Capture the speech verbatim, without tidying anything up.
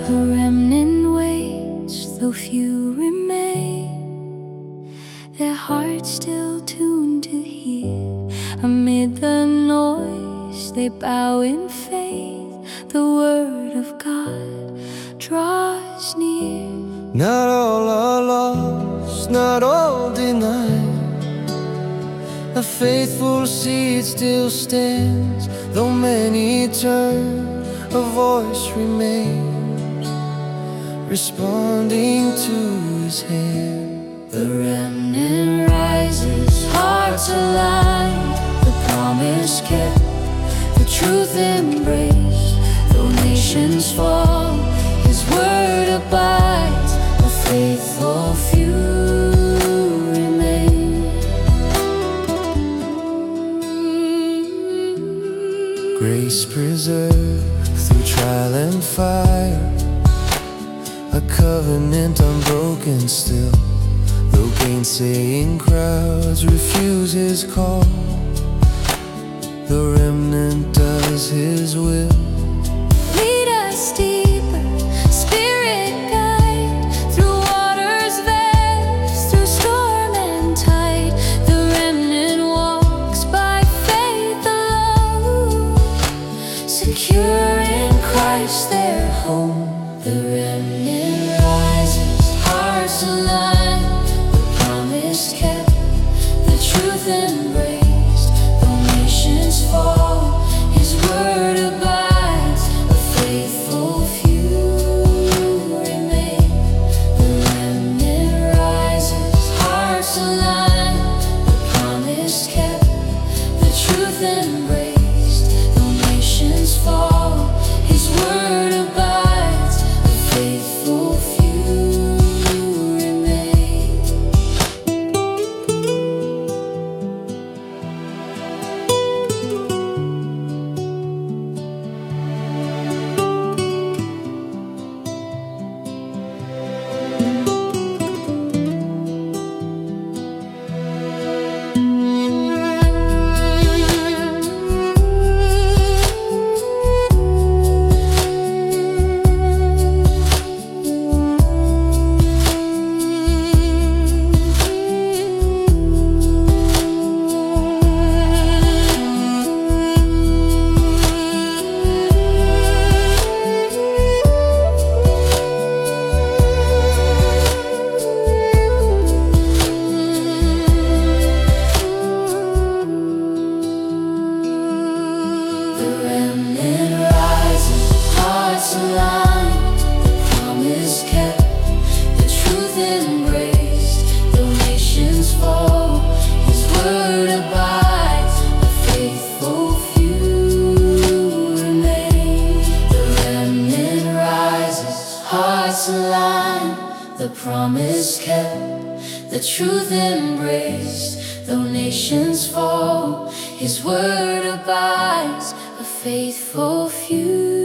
A remnant waits, though few remain, their hearts still tuned to hear. Amid the noise they bow in faith, the word of God draws near. Not all are lost, not all denied. A faithful seed still stands, though many turn, a voice remains, responding to His hand. The remnant rises, hearts aligned, the promise kept, the truth embraced. Though nations fall, His word abides, a faithful few remain. Grace preserved through trial and fire, a covenant unbroken still. Though gainsaying crowds refuse His call, the remnant does His will. Lead us deeper, Spirit guide, through waters vast, through storm and tide. The remnant walks by faith alone, secure in Christ their home. The remnant rises, hearts aligned, the promise kept, the truth embraced. Though nations fall, His word abides, a faithful few remain. The remnant rises, hearts aligned, the promise kept, the truth embraced. Though nations fall, His word abides, a faithful few remain. The promise kept, the truth embraced. Though nations fall, His word abides, a faithful few.